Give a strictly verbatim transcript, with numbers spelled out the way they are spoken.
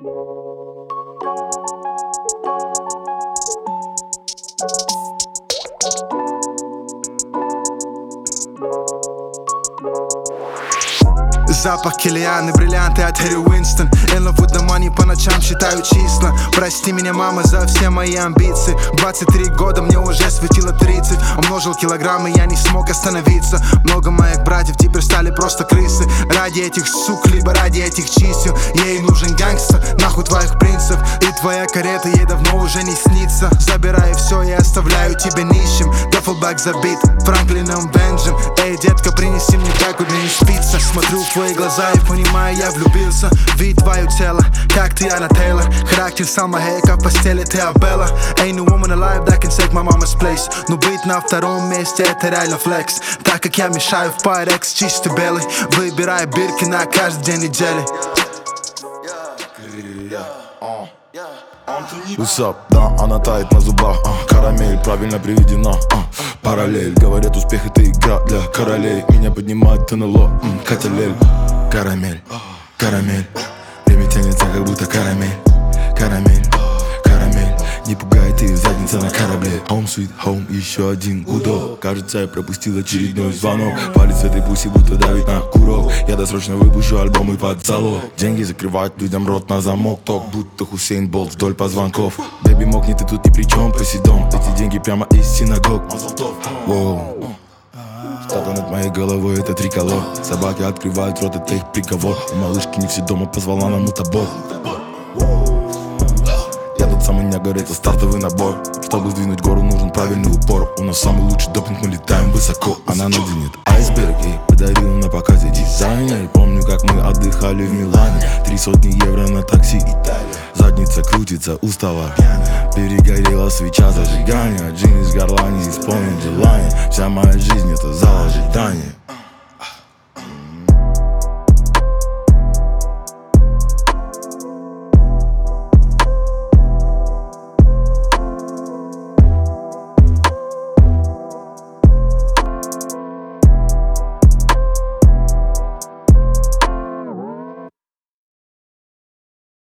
Запах киллианы, бриллианты от Harry Winston. In love with the money, по ночам считаю числа. Прости меня, мама, за все мои амбиции. двадцать три года, мне уже светило тридцать. Умножил килограммы, я не смог остановиться. Много моих братьев теперь стали просто крысы. Ради этих сук, либо ради этих чисел. Ей нужен гангстер, нахуй твоих принцев. И твоя карета ей давно уже не снится. Забираю все и оставляю тебя нищим. Даффлбэк забит Франклином Бенджем. Эй, детка, принеси мне так, куда не спится. Смотрю в твои глаза и понимаю, я влюбился. Вид твое тело, как ты, Анна Тейлор. Характер Сальма Хайека, в постели ты Абелла. Ain't no woman alive that can take my mama's place. Но быть на втором месте это реально флекс. Так как я мешаю в Pyrex чисто белый. Выбираю бирки на каждый день недели. What's up? Да, она тает на зубах, а, карамель правильно приведена, а, параллель. Говорят, успех это игра для королей. Меня поднимает НЛО, м, Каталель. Карамель, карамель. Время тянется, как будто карамель. Карамель, карамель. Не пугай, ты задница на корабле. Home sweet home, еще один гудок. Кажется, я пропустил очередной звонок. Палец в этой пуси будто давит на курок. Я досрочно выпущу альбомы под залог. Деньги закрывают людям рот на замок. Ток, будто Хусейн Болт вдоль позвонков. Бэби мокнет, ты тут ни при чем, Посейдон. Эти деньги прямо из синагог. Воу. Стата над моей головой, это триколор. Собаки открывают рот, это их приговор. У малышки не все дома, позвала на мутабор. Я тот самый, не говорит, это стартовый набор. Чтобы сдвинуть гору, нужен правильный упор. У нас самый лучший допинг, мы летаем высоко. Она наденет айсберг, ей подарил на показе дизайнер. Помню, как мы отдыхали в Милане. Три сотни евро на такси, Италия. Задница крутится, устала, перегорела свеча зажигания. Джин из горла не исполнит желание. Вся моя жизнь это зал ожидания.